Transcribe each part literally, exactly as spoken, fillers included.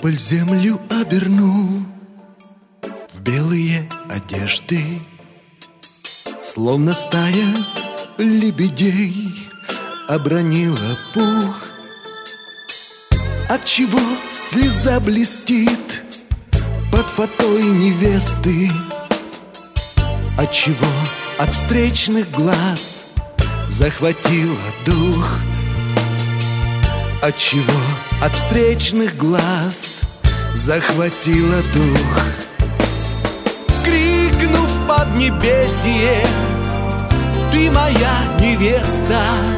Тополь землю обернул в белые одежды, словно стая лебедей обронила пух. Отчего слеза блестит под фатой невесты? Отчего от встречных глаз захватила дух? Отчего от встречных глаз захватила дух? Крикнув под небесие: ты моя невеста,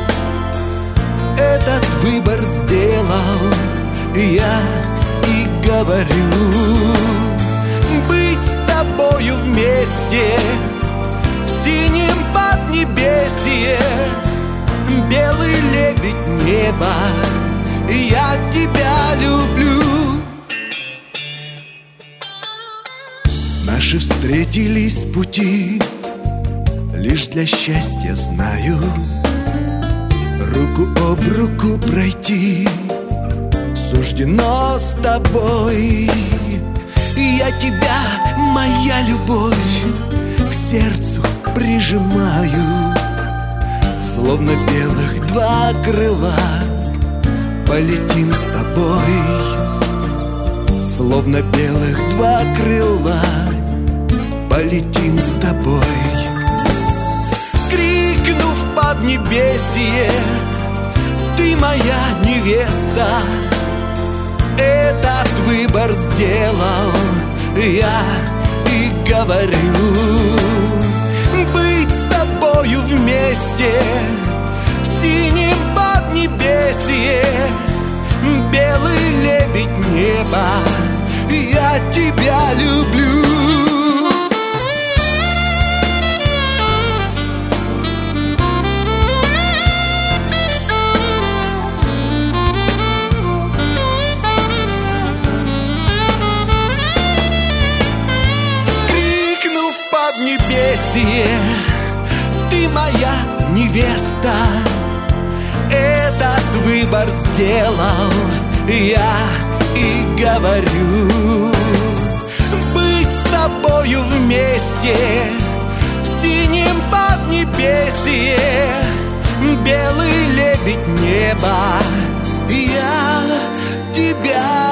этот выбор сделал я и говорю: быть с тобою вместе в синем поднебесье, белый лебедь неба, я тебя люблю. Наши встретились пути лишь для счастья, знаю, руку об руку пройти суждено с тобой. Я тебя, моя любовь, к сердцу прижимаю, словно белых два крыла полетим с тобой. Словно белых два крыла полетим с тобой. Крикнув под небесье: ты моя невеста, этот выбор сделал я и говорю: быть с тобою вместе в синем поднебесье, белый лебедь неба, я тебя люблю. Крикнув поднебесье: ты моя невеста, этот выбор сделал я и говорю: быть с тобою вместе в синем поднебесье, белый лебедь неба, я тебя